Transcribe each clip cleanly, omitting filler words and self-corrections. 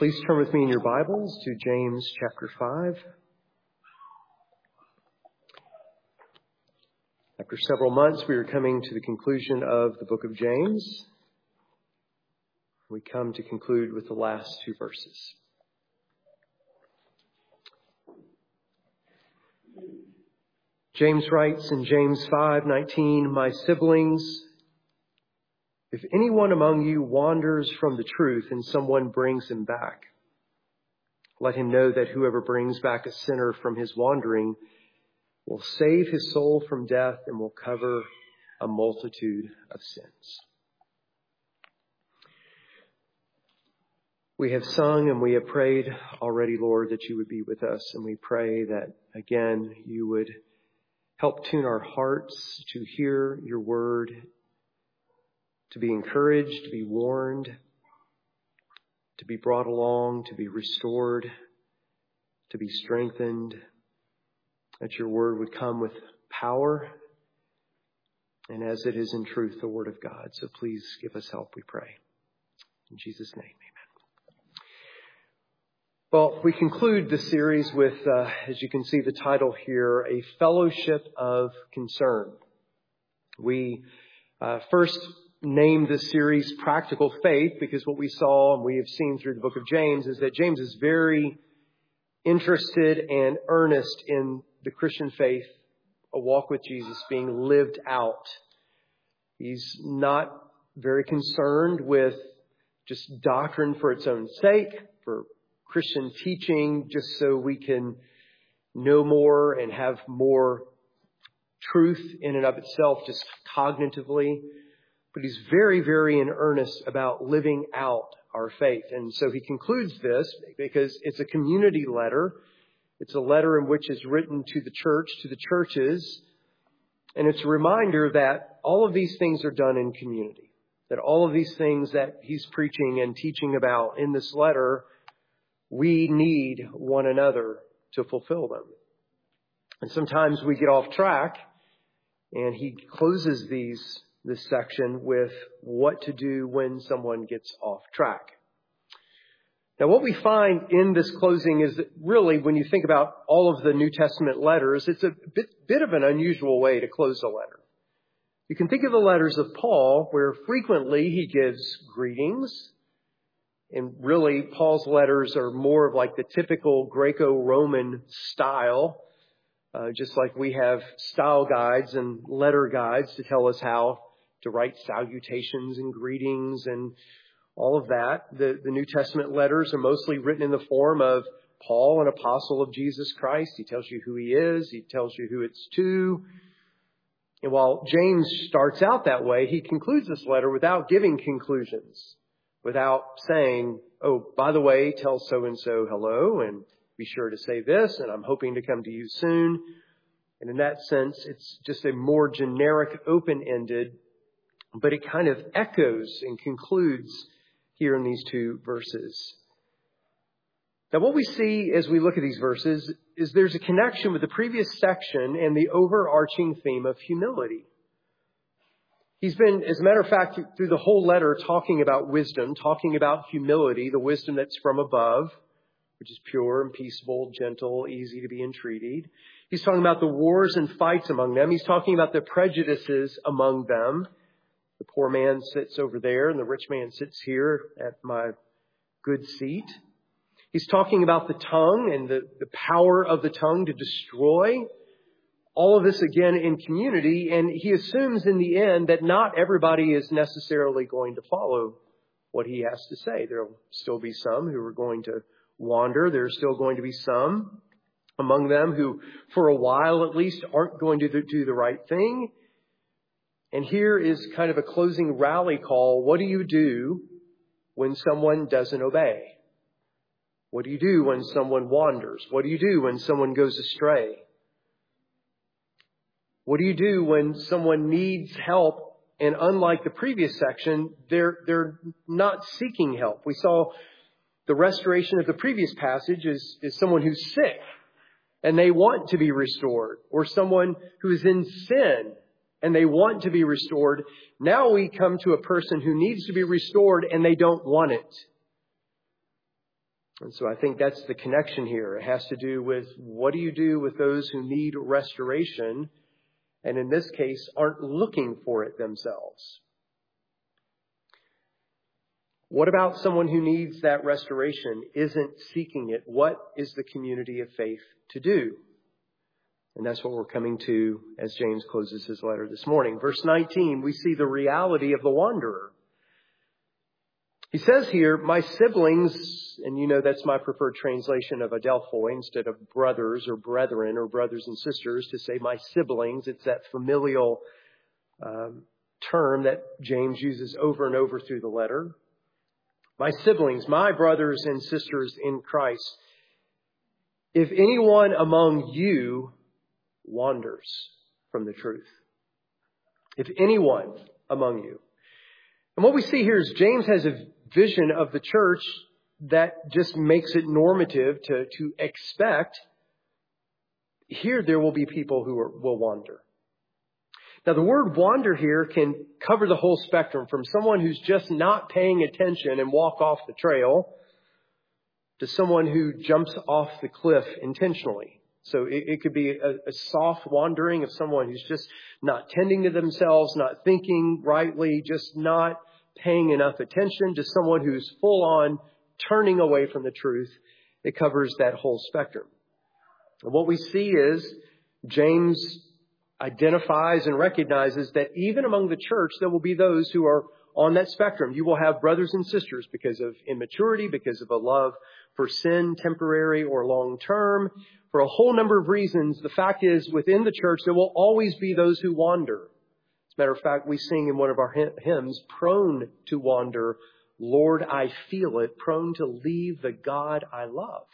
Please turn with me in your Bibles to James chapter 5. After several months, we are coming to the conclusion of the book of James. We come to conclude with the last two verses. James writes in James 5:19, "My siblings, if anyone among you wanders from the truth and someone brings him back, let him know that whoever brings back a sinner from his wandering will save his soul from death and will cover a multitude of sins." We have sung and we have prayed already, Lord, that you would be with us. And we pray that, again, you would help tune our hearts to hear your word, to be encouraged, to be warned, to be brought along, to be restored, to be strengthened, that your word would come with power, and as it is in truth, the word of God. So please give us help, we pray. In Jesus' name, amen. Well, we conclude the series with, as you can see the title here, A Fellowship of Concern. We first named this series Practical Faith because what we saw and we have seen through the book of James is that James is very interested and earnest in the Christian faith, a walk with Jesus being lived out. He's not very concerned with just doctrine for its own sake, for Christian teaching, just so we can know more and have more truth in and of itself, just cognitively. But he's very, very in earnest about living out our faith. And so he concludes this because it's a community letter. It's a letter in which is written to the church, to the churches. And it's a reminder that all of these things are done in community. That all of these things that he's preaching and teaching about in this letter, we need one another to fulfill them. And sometimes we get off track, and he closes this section with what to do when someone gets off track. Now, what we find in this closing is that really, when you think about all of the New Testament letters, it's a bit of an unusual way to close a letter. You can think of the letters of Paul, where frequently he gives greetings. And really, Paul's letters are more of like the typical Greco-Roman style, just like we have style guides and letter guides to tell us how to write salutations and greetings and all of that. The New Testament letters are mostly written in the form of Paul, an apostle of Jesus Christ. He tells you who he is. He tells you who it's to. And while James starts out that way, he concludes this letter without giving conclusions. Without saying, oh, by the way, tell so-and-so hello, and be sure to say this, and I'm hoping to come to you soon. And in that sense, it's just a more generic, open-ended, but it kind of echoes and concludes here in these two verses. Now, what we see as we look at these verses is there's a connection with the previous section and the overarching theme of humility. He's been, as a matter of fact, through the whole letter talking about wisdom, talking about humility, the wisdom that's from above, which is pure and peaceable, gentle, easy to be entreated. He's talking about the wars and fights among them. He's talking about the prejudices among them. The poor man sits over there and the rich man sits here at my good seat. He's talking about the tongue and the power of the tongue to destroy. All of this, again, in community, and he assumes in the end that not everybody is necessarily going to follow what he has to say. There will still be some who are going to wander. There are still going to be some among them who, for a while at least, aren't going to do the right thing. And here is kind of a closing rally call. What do you do when someone doesn't obey? What do you do when someone wanders? What do you do when someone goes astray? What do you do when someone needs help? And unlike the previous section, they're not seeking help. We saw the restoration of the previous passage is someone who's sick and they want to be restored, or someone who is in sin and they want to be restored. Now we come to a person who needs to be restored and they don't want it. And so I think that's the connection here. It has to do with what do you do with those who need restoration, and in this case, aren't looking for it themselves? What about someone who needs that restoration, isn't seeking it? What is the community of faith to do? And that's what we're coming to as James closes his letter this morning. Verse 19, we see the reality of the wanderer. He says here, my siblings, and you know that's my preferred translation of adelphoi instead of brothers or brethren or brothers and sisters, to say my siblings. It's that familial term that James uses over and over through the letter. My siblings, my brothers and sisters in Christ, if anyone among you wanders from the truth. If anyone among you. And what we see here is James has a vision of the church that just makes it normative to expect here there will be people who will wander. Now, the word wander here can cover the whole spectrum, from someone who's just not paying attention and walk off the trail to someone who jumps off the cliff intentionally. So it could be a soft wandering of someone who's just not tending to themselves, not thinking rightly, just not paying enough attention, to someone who's full on turning away from the truth. It covers that whole spectrum. And what we see is James identifies and recognizes that even among the church, there will be those who are on that spectrum. You will have brothers and sisters because of immaturity, because of a love for sin, temporary or long term, for a whole number of reasons. The fact is, within the church, there will always be those who wander. As a matter of fact, we sing in one of our hymns, prone to wander, Lord, I feel it, prone to leave the God I love.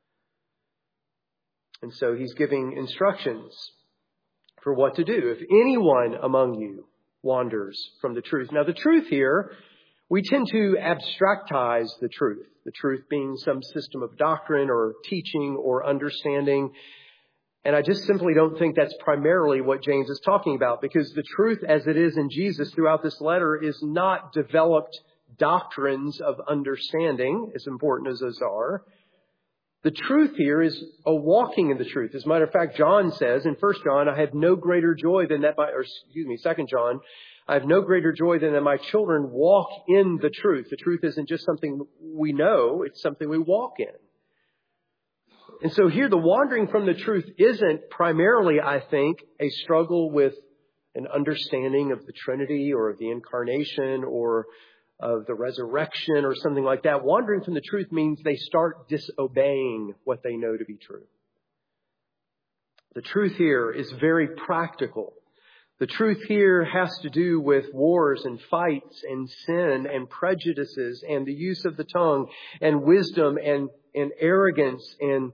And so he's giving instructions for what to do. If anyone among you wanders from the truth. Now, the truth here, we tend to abstractize the truth being some system of doctrine or teaching or understanding. And I just simply don't think that's primarily what James is talking about, because the truth as it is in Jesus throughout this letter is not developed doctrines of understanding, as important as those are. The truth here is a walking in the truth. As a matter of fact, John says in 1 John, I have no greater joy than that 2 John, I have no greater joy than that my children walk in the truth. The truth isn't just something we know, it's something we walk in. And so here the wandering from the truth isn't primarily, I think, a struggle with an understanding of the Trinity or of the incarnation or of the resurrection or something like that. Wandering from the truth means they start disobeying what they know to be true. The truth here is very practical. The truth here has to do with wars and fights and sin and prejudices and the use of the tongue and wisdom and arrogance and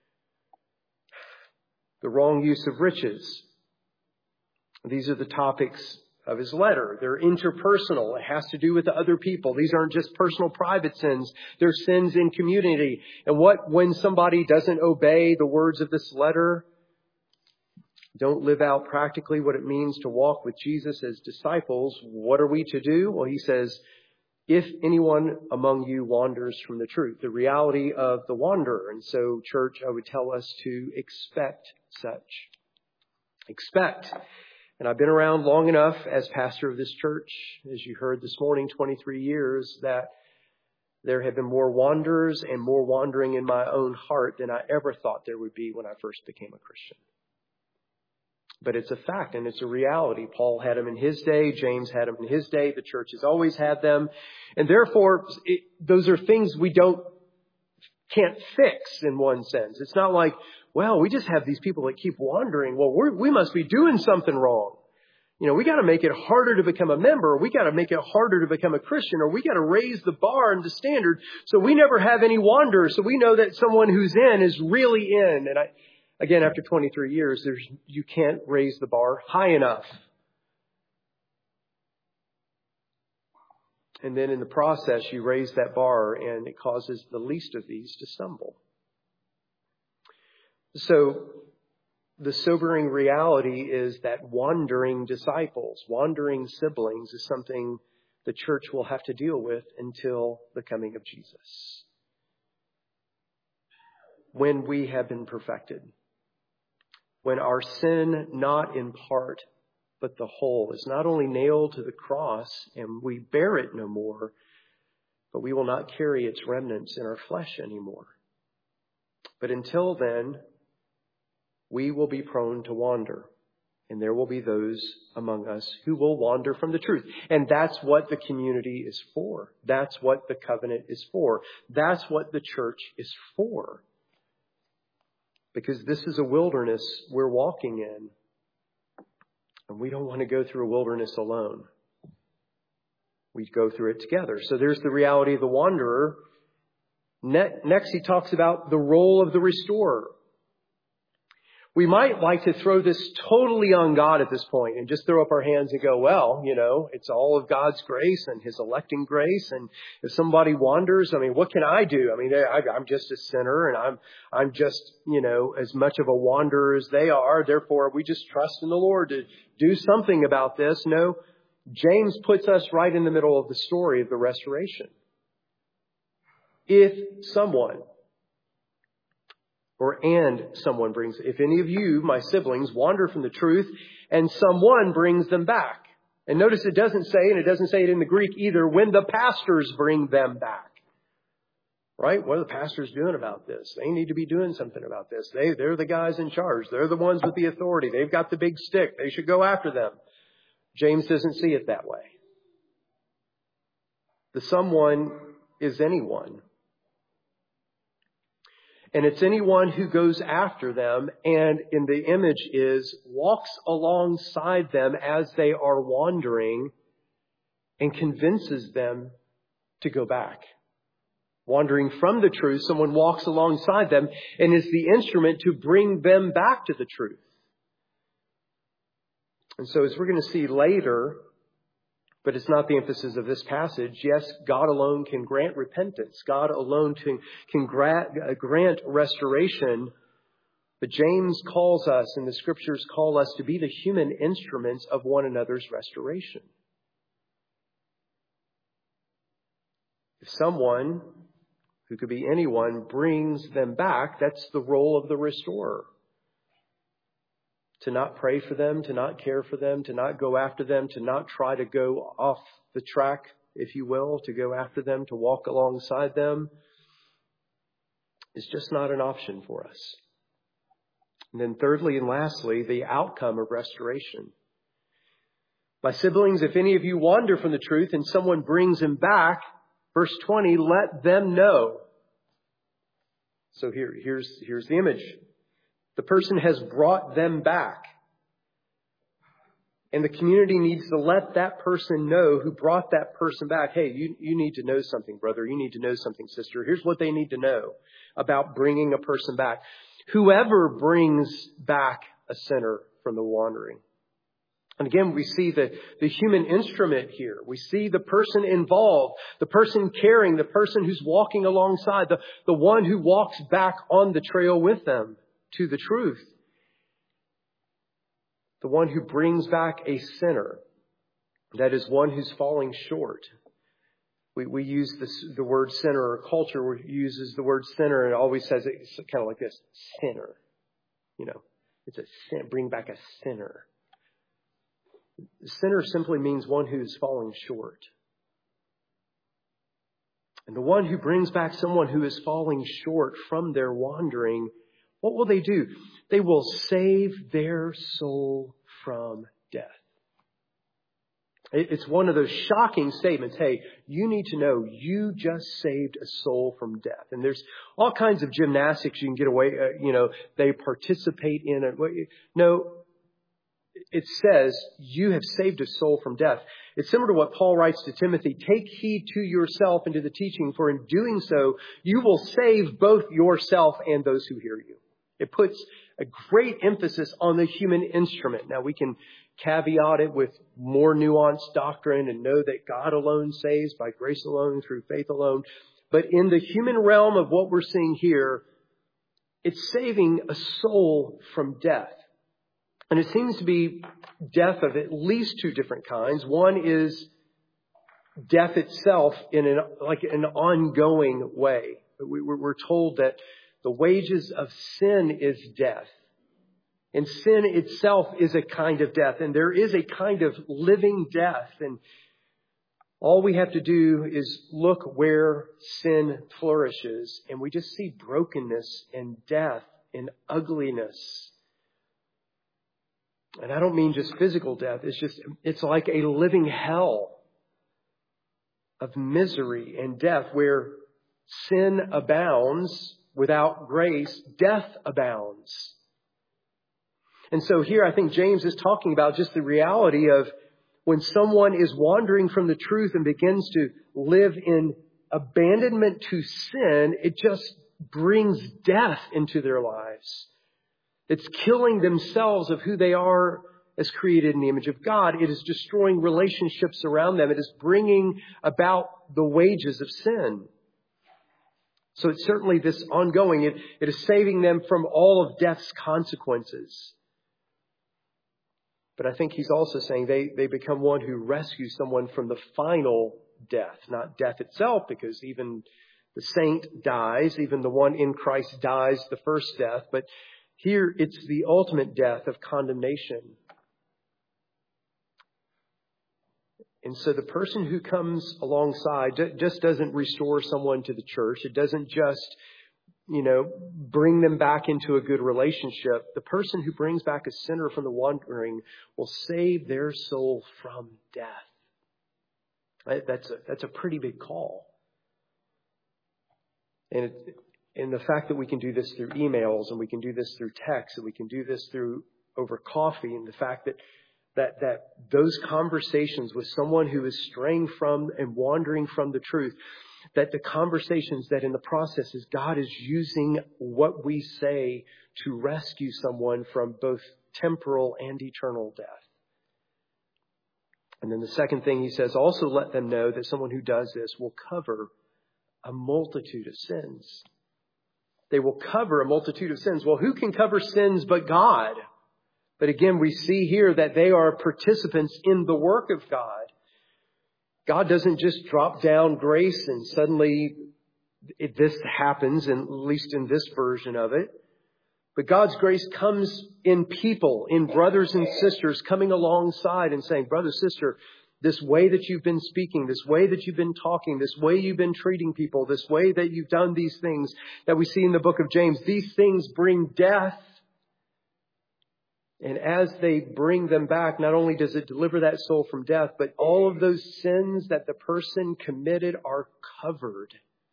the wrong use of riches. These are the topics of his letter. They're interpersonal. It has to do with other people. These aren't just personal private sins. They're sins in community. And when somebody doesn't obey the words of this letter, don't live out practically what it means to walk with Jesus as disciples, what are we to do? Well, he says, if anyone among you wanders from the truth, the reality of the wanderer. And so, church, I would tell us to expect such. Expect. And I've been around long enough as pastor of this church, as you heard this morning, 23 years, that there have been more wanderers and more wandering in my own heart than I ever thought there would be when I first became a Christian. But it's a fact and it's a reality. Paul had them in his day. James had them in his day. The church has always had them. And therefore, those are things we can't fix in one sense. It's not like, well, we just have these people that keep wandering. Well, we must be doing something wrong. You know, we got to make it harder to become a member. Or we got to make it harder to become a Christian. Or we got to raise the bar and the standard so we never have any wanderers. So we know that someone who's in is really in. And again, after 23 years, you can't raise the bar high enough. And then in the process, you raise that bar and it causes the least of these to stumble. So the sobering reality is that wandering disciples, wandering siblings is something the church will have to deal with until the coming of Jesus. when we have been perfected. When our sin, not in part, but the whole, is not only nailed to the cross and we bear it no more, but we will not carry its remnants in our flesh anymore. But until then, we will be prone to wander. And there will be those among us who will wander from the truth. And that's what the community is for. That's what the covenant is for. That's what the church is for. Because this is a wilderness we're walking in. And we don't want to go through a wilderness alone. We go through it together. So there's the reality of the wanderer. Next, he talks about the role of the restorer. We might like to throw this totally on God at this point and just throw up our hands and go, well, it's all of God's grace and His electing grace. And if somebody wanders, what can I do? I'm just a sinner and I'm just, as much of a wanderer as they are. Therefore, we just trust in the Lord to do something about this. No, James puts us right in the middle of the story of the restoration. If someone if any of you, my siblings, wander from the truth and someone brings them back. And notice it doesn't say, and it doesn't say it in the Greek either, when the pastors bring them back. Right? What are the pastors doing about this? They need to be doing something about this. They're the guys in charge. They're the ones with the authority. They've got the big stick. They should go after them. James doesn't see it that way. The someone is anyone. And it's anyone who goes after them and in the image is walks alongside them as they are wandering and convinces them to go back. Wandering from the truth, someone walks alongside them and is the instrument to bring them back to the truth. And so as we're going to see later, but it's not the emphasis of this passage. Yes, God alone can grant repentance. God alone can grant restoration. But James calls us, and the Scriptures call us to be the human instruments of one another's restoration. If someone, who could be anyone, brings them back, that's the role of the restorer. To not pray for them, to not care for them, to not go after them, to not try to go off the track, if you will, to go after them, to walk alongside them, is just not an option for us. And then thirdly and lastly, the outcome of restoration. My siblings, if any of you wander from the truth and someone brings him back, verse 20, let them know. So here's the image. The person has brought them back. And the community needs to let that person know who brought that person back. Hey, you need to know something, brother. You need to know something, sister. Here's what they need to know about bringing a person back. Whoever brings back a sinner from the wandering. And again, we see the human instrument here. We see the person involved, the person caring, the person who's walking alongside, the one who walks back on the trail with them to the truth. The one who brings back a sinner. That is one who's falling short. We use the word sinner, or culture uses the word sinner and it always says it's kind of like this, sinner. It's a sin, bring back a sinner. Sinner simply means one who's falling short. And the one who brings back someone who is falling short from their wandering, what will they do? They will save their soul from death. It's one of those shocking statements. Hey, you need to know you just saved a soul from death. And there's all kinds of gymnastics you can get away, they participate in it. No, it says you have saved a soul from death. It's similar to what Paul writes to Timothy. Take heed to yourself and to the teaching, for in doing so, you will save both yourself and those who hear you. It puts a great emphasis on the human instrument. Now, we can caveat it with more nuanced doctrine and know that God alone saves by grace alone, through faith alone. But in the human realm of what we're seeing here, it's saving a soul from death. And it seems to be death of at least two different kinds. One is death itself in an ongoing way. We're told that The wages of sin is death. And sin itself is a kind of death. And there is a kind of living death. And all we have to do is look where sin flourishes. And we just see brokenness and death and ugliness. And I don't mean just physical death. It's like a living hell of misery and death where sin abounds without grace, death abounds. And so here I think James is talking about just the reality of when someone is wandering from the truth and begins to live in abandonment to sin, it just brings death into their lives. It's killing themselves of who they are as created in the image of God. It is destroying relationships around them. It is bringing about the wages of sin. So it's certainly this ongoing. It is saving them from all of death's consequences. But I think he's also saying they become one who rescues someone from the final death, not death itself, because even the saint dies, even the one in Christ dies the first death. But here it's the ultimate death of condemnation. And so the person who comes alongside just doesn't restore someone to the church. It doesn't just, bring them back into a good relationship. The person who brings back a sinner from the wandering will save their soul from death. Right? That's a pretty big call. And the fact that we can do this through emails, and we can do this through text, and we can do this through over coffee, and the fact that those conversations with someone who is straying from and wandering from the truth, that the conversations that in the process is God is using what we say to rescue someone from both temporal and eternal death. And then the second thing he says, also let them know that someone who does this will cover a multitude of sins. They will cover a multitude of sins. Well, who can cover sins but God? But again, we see here that they are participants in the work of God. God doesn't just drop down grace and suddenly this happens, at least in this version of it. But God's grace comes in people, in brothers and sisters coming alongside and saying, brother, sister, this way that you've been speaking, this way that you've been talking, this way you've been treating people, this way that you've done these things that we see in the book of James, these things bring death. And as they bring them back, not only does it deliver that soul from death, but all of those sins that the person committed are covered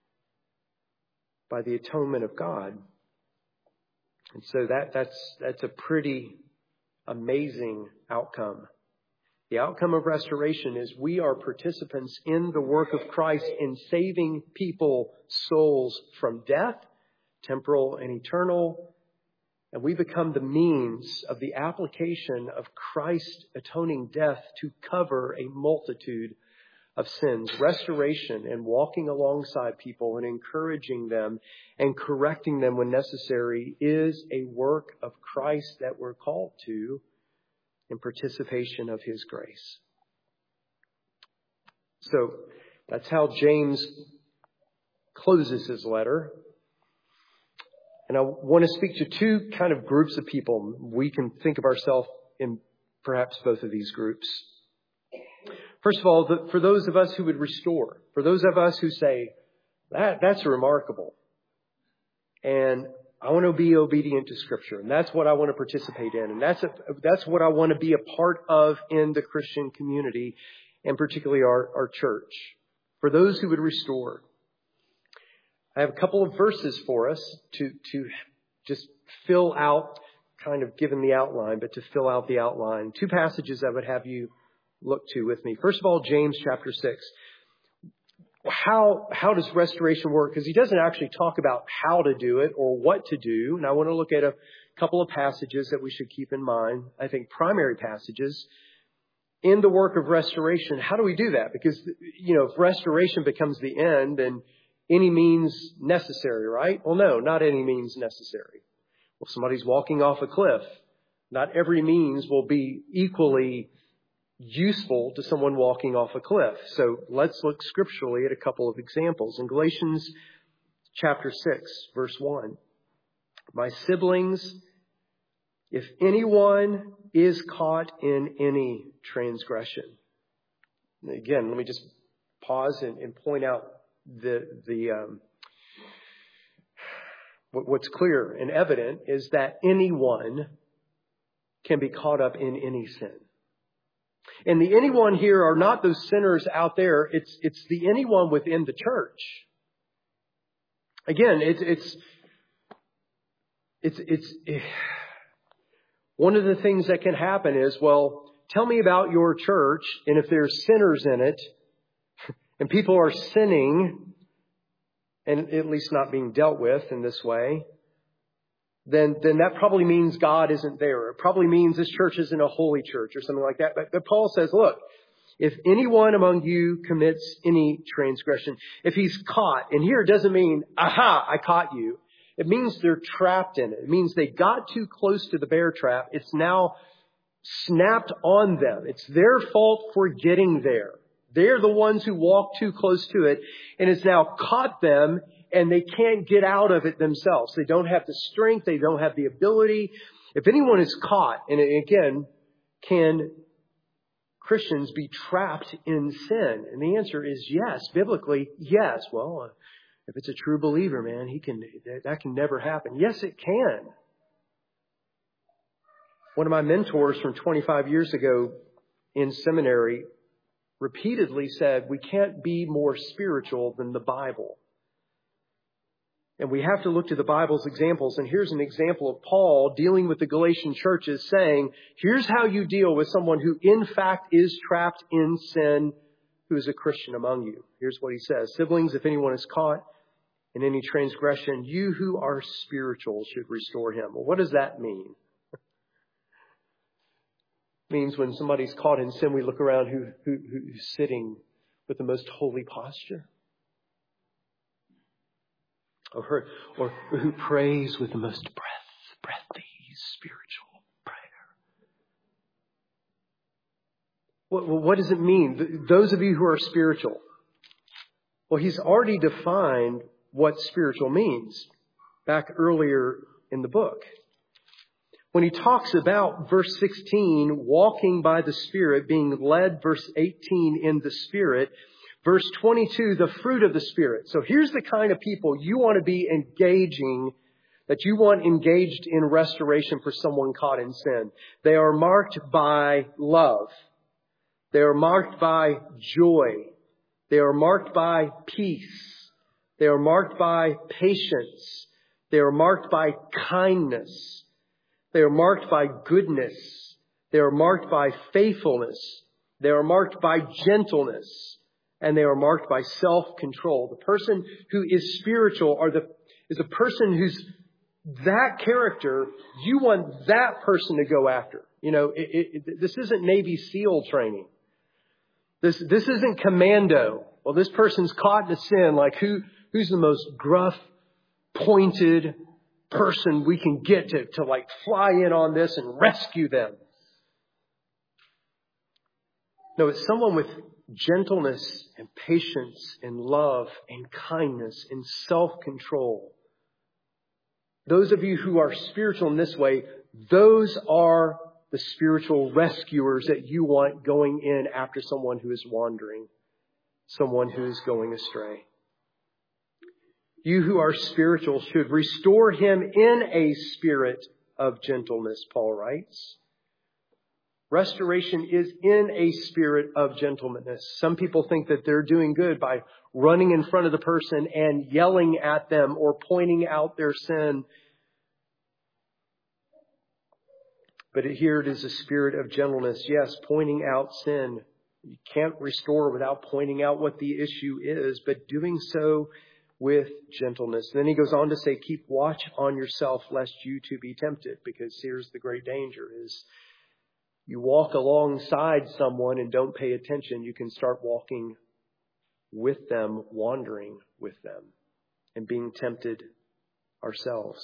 by the atonement of God. And so that's a pretty amazing outcome. The outcome of restoration is we are participants in the work of Christ in saving people's souls from death, temporal and eternal. And we become the means of the application of Christ's atoning death to cover a multitude of sins. Restoration and walking alongside people and encouraging them and correcting them when necessary is a work of Christ that we're called to in participation of His grace. So that's how James closes his letter. And I want to speak to two kind of groups of people. We can think of ourselves in perhaps both of these groups. First of all, for those of us who would restore, for those of us who say, that's remarkable. And I want to be obedient to Scripture. And that's what I want to participate in. And that's what I want to be a part of in the Christian community, and particularly our church. For those who would restore, I have a couple of verses for us to just fill out, kind of given the outline, but to fill out the outline. Two passages I would have you look to with me. First of all, James chapter 6. How does restoration work? Because he doesn't actually talk about how to do it or what to do. And I want to look at a couple of passages that we should keep in mind. I think primary passages in the work of restoration. How do we do that? Because, if restoration becomes the end, then any means necessary, right? Well, no, not any means necessary. Well, somebody's walking off a cliff. Not every means will be equally useful to someone walking off a cliff. So let's look scripturally at a couple of examples. In Galatians chapter 6, verse 1, My siblings, if anyone is caught in any transgression. Again, let me just pause and point out what's clear and evident is that anyone can be caught up in any sin. And the anyone here are not those sinners out there. It's the anyone within the church. Again, it's one of the things that can happen is, well, tell me about your church, and if there's sinners in it, and people are sinning, and at least not being dealt with in this way, then that probably means God isn't there. It probably means this church isn't a holy church or something like that. But Paul says, look, if anyone among you commits any transgression, if he's caught, and here it doesn't mean, aha, I caught you. It means they're trapped in it. It means they got too close to the bear trap. It's now snapped on them. It's their fault for getting there. They're the ones who walked too close to it, and it's now caught them, and they can't get out of it themselves. They don't have the strength. They don't have the ability. If anyone is caught, and again, can Christians be trapped in sin? And the answer is yes. Biblically, yes. Well, if it's a true believer, man, that can never happen. Yes, it can. One of my mentors from 25 years ago in seminary repeatedly said, we can't be more spiritual than the Bible. And we have to look to the Bible's examples. And here's an example of Paul dealing with the Galatian churches saying, here's how you deal with someone who in fact is trapped in sin, who is a Christian among you. Here's what he says. Siblings, if anyone is caught in any transgression, you who are spiritual should restore him. Well, what does that mean? It means when somebody's caught in sin, we look around who's sitting with the most holy posture. Or who prays with the most breathy spiritual prayer. What does it mean? Those of you who are spiritual. Well, he's already defined what spiritual means back earlier in the book. When he talks about verse 16, walking by the Spirit, being led, verse 18, in the Spirit, verse 22, the fruit of the Spirit. So here's the kind of people you want to be engaging, that you want engaged in restoration for someone caught in sin. They are marked by love. They are marked by joy. They are marked by peace. They are marked by patience. They are marked by kindness. They are marked by goodness. They are marked by faithfulness. They are marked by gentleness. And they are marked by self-control. The person who is spiritual is a person who's that character. You want that person to go after. You know, this isn't Navy SEAL training. This isn't commando. Well, this person's caught in a sin. Like who's the most gruff, pointed person we can get to like fly in on this and rescue them. No, it's someone with gentleness and patience and love and kindness and self-control. Those of you who are spiritual in this way, those are the spiritual rescuers that you want going in after someone who is wandering, someone who is going astray. You who are spiritual should restore him in a spirit of gentleness, Paul writes. Restoration is in a spirit of gentleness. Some people think that they're doing good by running in front of the person and yelling at them or pointing out their sin. But here it is a spirit of gentleness. Yes, pointing out sin. You can't restore without pointing out what the issue is, but doing so with gentleness. And then he goes on to say, keep watch on yourself lest you too be tempted, because here's the great danger is you walk alongside someone and don't pay attention. You can start walking with them, wandering with them, and being tempted ourselves.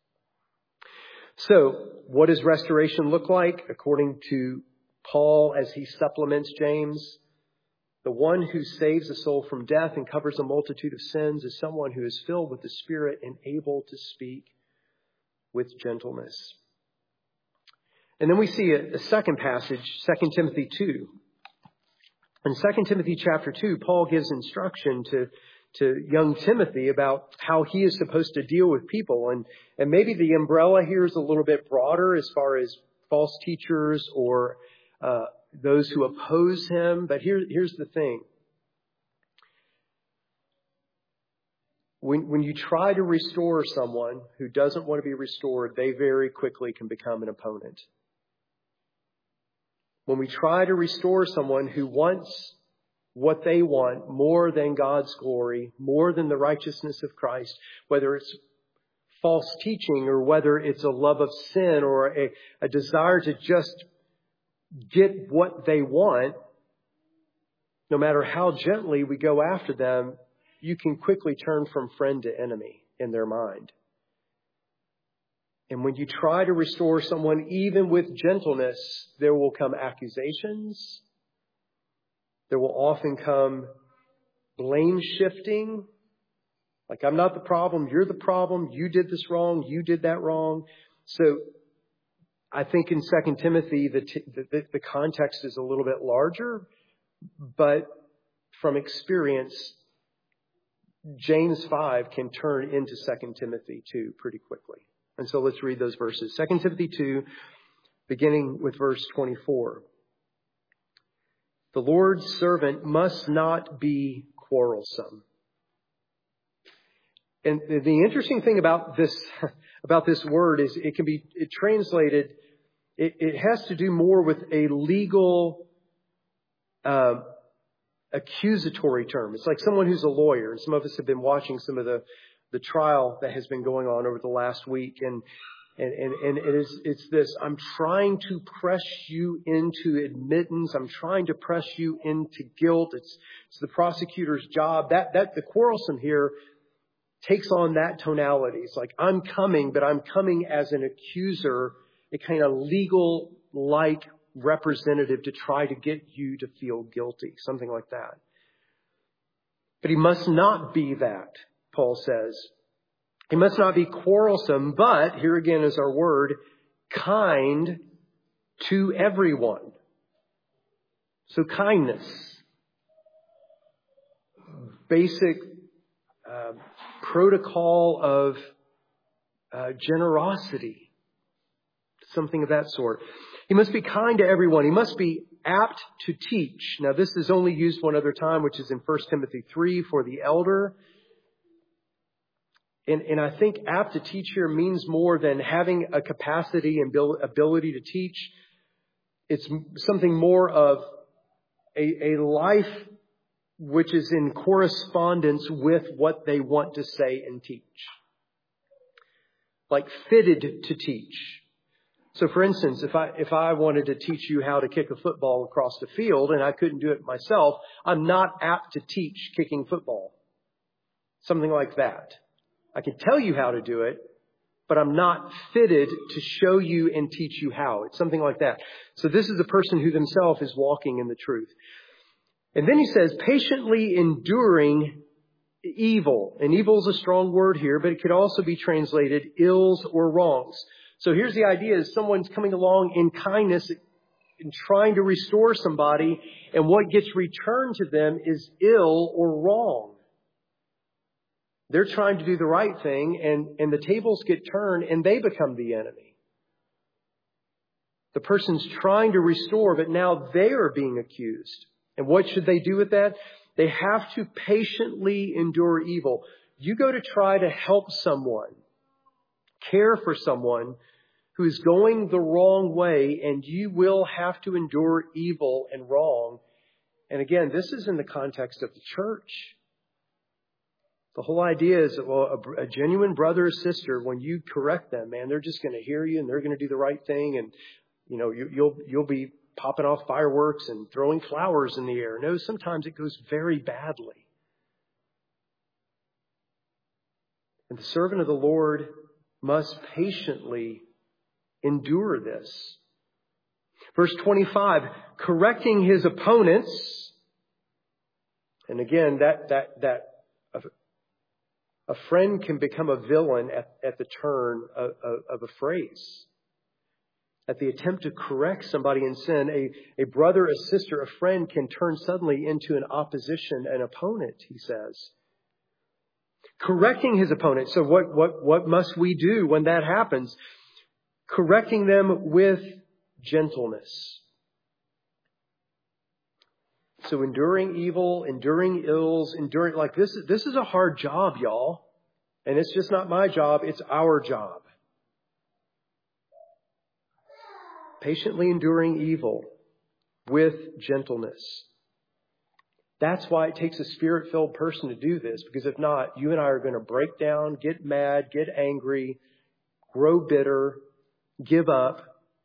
So what does restoration look like? According to Paul, as he supplements James, the one who saves a soul from death and covers a multitude of sins is someone who is filled with the Spirit and able to speak with gentleness. And then we see a second passage, 2 Timothy 2. In 2 Timothy chapter 2, Paul gives instruction to young Timothy about how he is supposed to deal with people. And maybe the umbrella here is a little bit broader as far as false teachers or those who oppose him. But here's the thing. When you try to restore someone who doesn't want to be restored, they very quickly can become an opponent. When we try to restore someone who wants what they want more than God's glory, more than the righteousness of Christ, whether it's false teaching or whether it's a love of sin or a desire to just get what they want, no matter how gently we go after them, you can quickly turn from friend to enemy in their mind. And when you try to restore someone, even with gentleness, there will come accusations. There will often come blame shifting. Like, I'm not the problem, you're the problem, you did this wrong, you did that wrong. So I think in 2 Timothy, the context is a little bit larger, but from experience, James 5 can turn into 2 Timothy 2 pretty quickly. And so let's read those verses. 2 Timothy 2, beginning with verse 24. The Lord's servant must not be quarrelsome. And the interesting thing about this word is it translated, it has to do more with a legal accusatory term. It's like someone who's a lawyer. And some of us have been watching some of the trial that has been going on over the last week. And it's this, I'm trying to press you into admittance. I'm trying to press you into guilt. It's the prosecutor's job. That the quarrelsome here takes on that tonality. It's like, I'm coming, but I'm coming as an accuser, a kind of legal-like representative to try to get you to feel guilty, something like that. But he must not be that, Paul says. He must not be quarrelsome, but, here again is our word, kind to everyone. So kindness, basic protocol of generosity, something of that sort. He must be kind to everyone. He must be apt to teach. Now, this is only used one other time, which is in 1 Timothy 3 for the elder. And I think apt to teach here means more than having a capacity and ability to teach. It's something more of a life which is in correspondence with what they want to say and teach. Like fitted to teach. So for instance, if I wanted to teach you how to kick a football across the field and I couldn't do it myself, I'm not apt to teach kicking football. Something like that. I can tell you how to do it, but I'm not fitted to show you and teach you how. It's something like that. So this is a person who themselves is walking in the truth. And then he says, patiently enduring evil. And evil is a strong word here, but it could also be translated ills or wrongs. So here's the idea is someone's coming along in kindness and trying to restore somebody, and what gets returned to them is ill or wrong. They're trying to do the right thing, and the tables get turned, and they become the enemy. The person's trying to restore, but now they are being accused. And what should they do with that? They have to patiently endure evil. You go to try to help someone, care for someone who is going the wrong way, and you will have to endure evil and wrong. And again, this is in the context of the church. The whole idea is that, well, a genuine brother or sister, when you correct them, man, they're just going to hear you and they're going to do the right thing. And, you know, you'll be popping off fireworks and throwing flowers in the air. No, sometimes it goes very badly. And the servant of the Lord must patiently endure this. Verse 25, correcting his opponents. And again, that A friend can become a villain at the turn of a phrase. At the attempt to correct somebody in sin, a brother, a sister, a friend can turn suddenly into an opposition, an opponent, he says. Correcting his opponent. So what must we do when that happens? Correcting them with gentleness. So enduring evil, enduring ills, like this is a hard job, y'all. And it's just not my job, it's our job. Patiently enduring evil with gentleness. That's why it takes a Spirit-filled person to do this, because if not, you and I are going to break down, get mad, get angry, grow bitter, give up.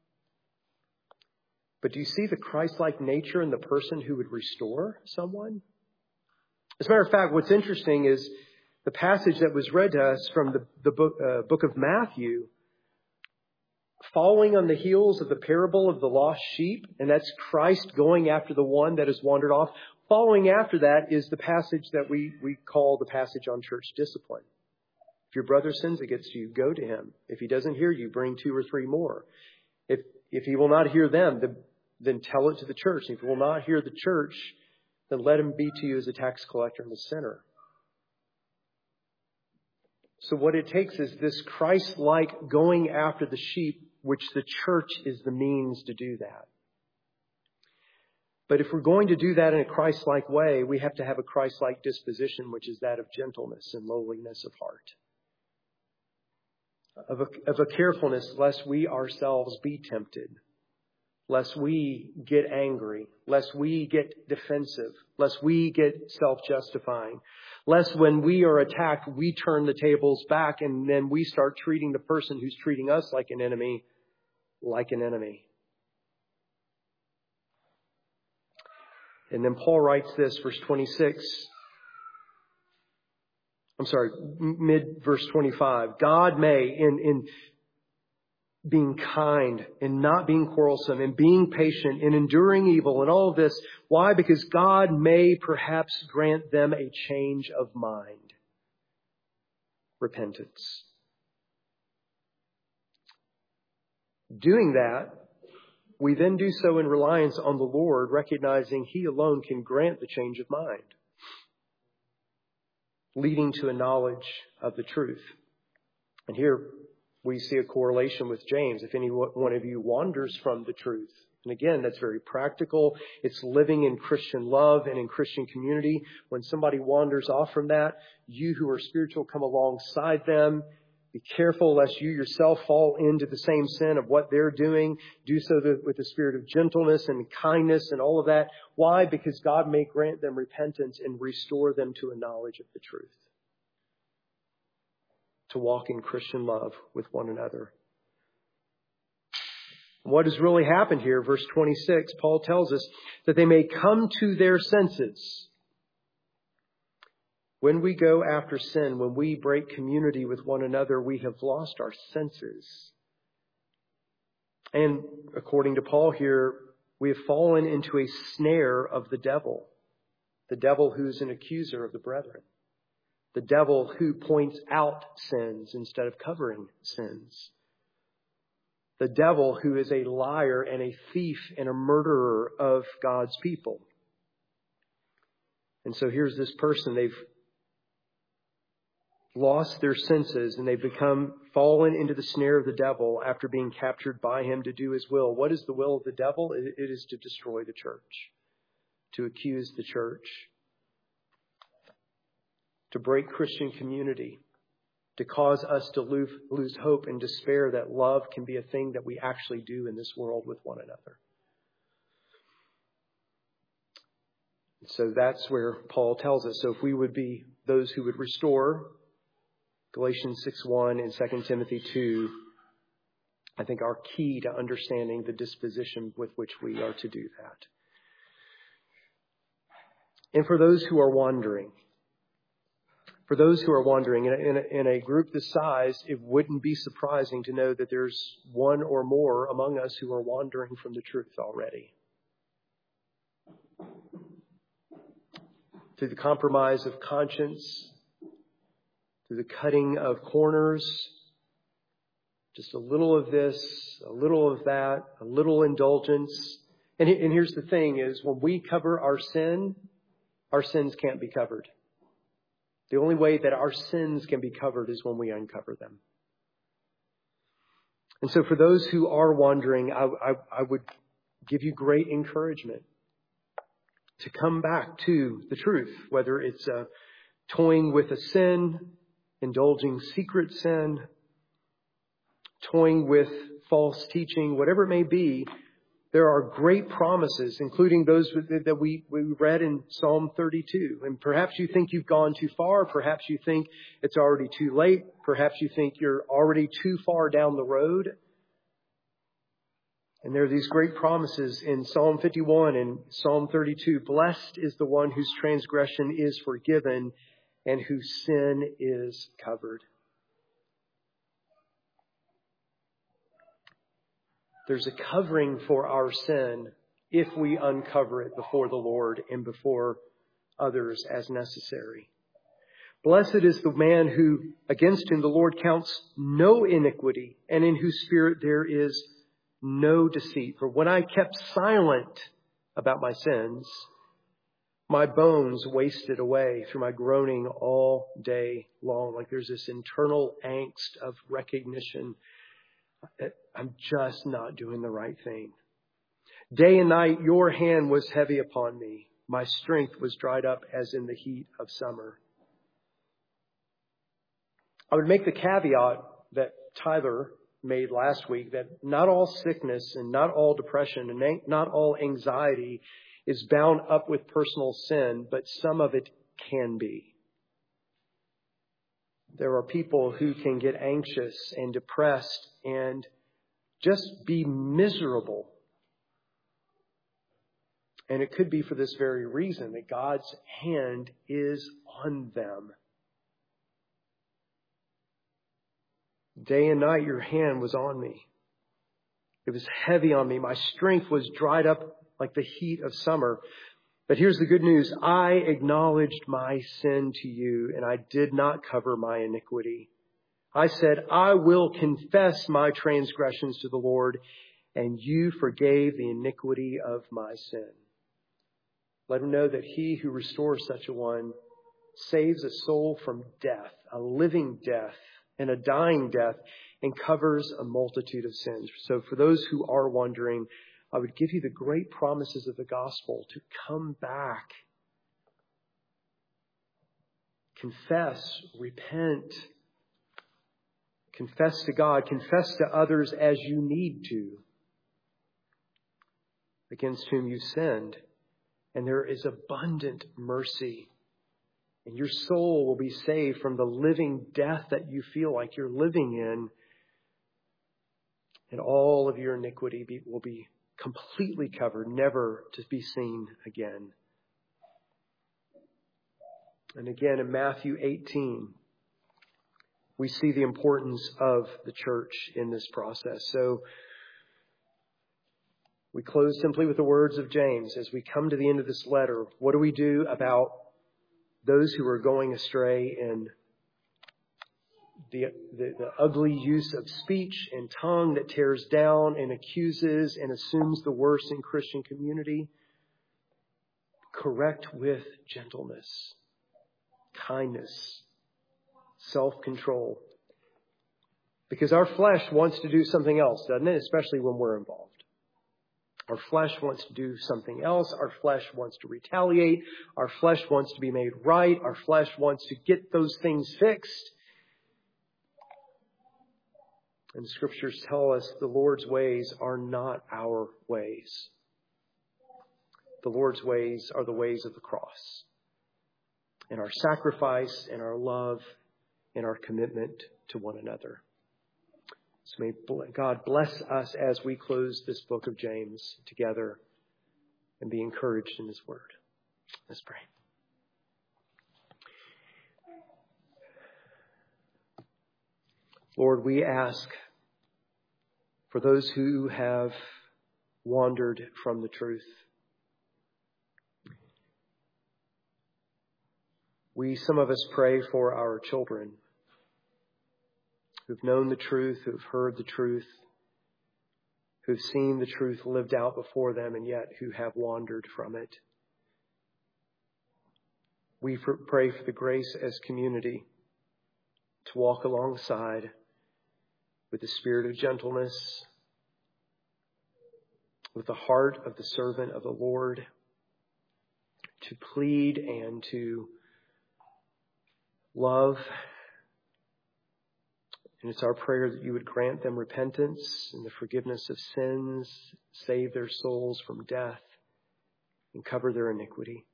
But do you see the Christ-like nature in the person who would restore someone? As a matter of fact, what's interesting is the passage that was read to us from the book of Matthew, following on the heels of the parable of the lost sheep, and that's Christ going after the one that has wandered off. Following after that is the passage that we call the passage on church discipline. If your brother sins against you, go to him. If he doesn't hear you, bring 2 or 3 more. If he will not hear them, then tell it to the church. If he will not hear the church, then let him be to you as a tax collector and a sinner. So what it takes is this Christ-like going after the sheep, which the church is the means to do that. But if we're going to do that in a Christ-like way, we have to have a Christ-like disposition, which is that of gentleness and lowliness of heart. Of a carefulness lest we ourselves be tempted, lest we get angry, lest we get defensive, lest we get self-justifying, lest when we are attacked, we turn the tables back and then we start treating the person who's treating us like an enemy. And then Paul writes this, verse 26. Mid-verse 25. God may, in being kind and not being quarrelsome and being patient and enduring evil and all of this. Why? Because God may perhaps grant them a change of mind. Repentance. Doing that, we then do so in reliance on the Lord, recognizing He alone can grant the change of mind, leading to a knowledge of the truth. And here we see a correlation with James. If any one of you wanders from the truth, and again, that's very practical. It's living in Christian love and in Christian community. When somebody wanders off from that, you who are spiritual come alongside them. Be careful lest you yourself fall into the same sin of what they're doing. Do so with the spirit of gentleness and kindness and all of that. Why? Because God may grant them repentance and restore them to a knowledge of the truth. To walk in Christian love with one another. What has really happened here, verse 26, Paul tells us that they may come to their senses. When we go after sin, when we break community with one another, we have lost our senses. And according to Paul here, we have fallen into a snare of the devil who's an accuser of the brethren, the devil who points out sins instead of covering sins, the devil who is a liar and a thief and a murderer of God's people. And so here's this person, they've lost their senses and they've fallen into the snare of the devil after being captured by him to do his will. What is the will of the devil? It is to destroy the church, to accuse the church, to break Christian community, to cause us to lose hope and despair that love can be a thing that we actually do in this world with one another. So that's where Paul tells us. So if we would be those who would restore, Galatians 6:1 and 2 Timothy 2, I think are key to understanding the disposition with which we are to do that. And for those who are wandering, in a group this size, it wouldn't be surprising to know that there's one or more among us who are wandering from the truth already. Through the compromise of conscience, through the cutting of corners. Just a little of this, a little of that, a little indulgence. And here's the thing is when we cover our sins can't be covered. The only way that our sins can be covered is when we uncover them. And so for those who are wandering, I would give you great encouragement to come back to the truth, whether it's toying with a sin, indulging secret sin, toying with false teaching, whatever it may be. There are great promises, including those that we read in Psalm 32. And perhaps you think you've gone too far. Perhaps you think it's already too late. Perhaps you think you're already too far down the road. And there are these great promises in Psalm 51 and Psalm 32. Blessed is the one whose transgression is forgiven and whose sin is covered. There's a covering for our sin if we uncover it before the Lord and before others as necessary. Blessed is the man who, against whom the Lord counts no iniquity, and in whose spirit there is no deceit. For when I kept silent about my sins, my bones wasted away through my groaning all day long. Like there's this internal angst of recognition that I'm just not doing the right thing. Day and night, your hand was heavy upon me. My strength was dried up as in the heat of summer. I would make the caveat that Tyler made last week that not all sickness and not all depression and not all anxiety is bound up with personal sin, but some of it can be. There are people who can get anxious and depressed and just be miserable. And it could be for this very reason, that God's hand is on them. Day and night, your hand was on me. It was heavy on me. My strength was dried up like the heat of summer. But here's the good news. I acknowledged my sin to you, and I did not cover my iniquity. I said, I will confess my transgressions to the Lord, and you forgave the iniquity of my sin. Let him know that he who restores such a one saves a soul from death, a living death, and a dying death, and covers a multitude of sins. So for those who are wondering, I would give you the great promises of the gospel to come back, confess, repent, confess to God, confess to others as you need to, against whom you sinned. And there is abundant mercy. And your soul will be saved from the living death that you feel like you're living in. And all of your iniquity will be completely covered, never to be seen again. And again, in Matthew 18, we see the importance of the church in this process. So we close simply with the words of James. As we come to the end of this letter, what do we do about those who are going astray in the ugly use of speech and tongue that tears down and accuses and assumes the worst in Christian community? Correct with gentleness, kindness, self-control. Because our flesh wants to do something else, doesn't it? Especially when we're involved. Our flesh wants to do something else. Our flesh wants to retaliate. Our flesh wants to be made right. Our flesh wants to get those things fixed. And the scriptures tell us the Lord's ways are not our ways. The Lord's ways are the ways of the cross. And our sacrifice and our love and our commitment to one another. So may God bless us as we close this book of James together and be encouraged in His word. Let's pray. Lord, we ask for those who have wandered from the truth. Some of us pray for our children, who've known the truth, who've heard the truth, who've seen the truth lived out before them, and yet who have wandered from it. We pray for the grace as community to walk alongside with the spirit of gentleness, with the heart of the servant of the Lord, to plead and to love. And it's our prayer that you would grant them repentance and the forgiveness of sins, save their souls from death, and cover their iniquity.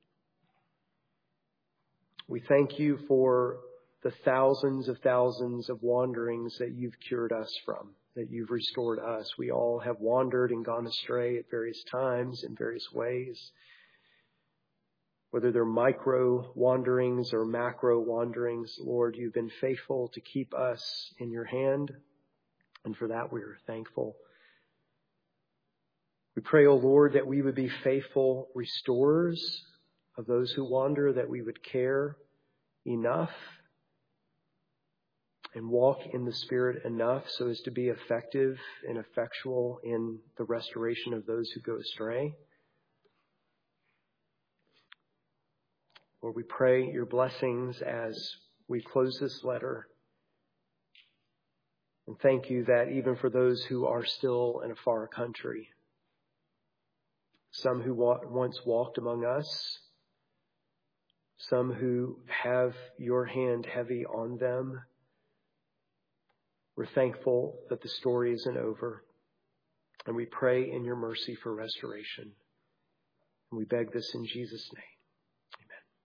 We thank you for the thousands of wanderings that you've cured us from, that you've restored us. We all have wandered and gone astray at various times in various ways. Whether they're micro wanderings or macro wanderings, Lord, you've been faithful to keep us in your hand, and for that we are thankful. We pray, O Lord, that we would be faithful restorers of those who wander, that we would care enough and walk in the Spirit enough so as to be effective and effectual in the restoration of those who go astray. Lord, we pray your blessings as we close this letter. And thank you that even for those who are still in a far country, some who once walked among us, some who have your hand heavy on them, we're thankful that the story isn't over. And we pray in your mercy for restoration. And we beg this in Jesus' name.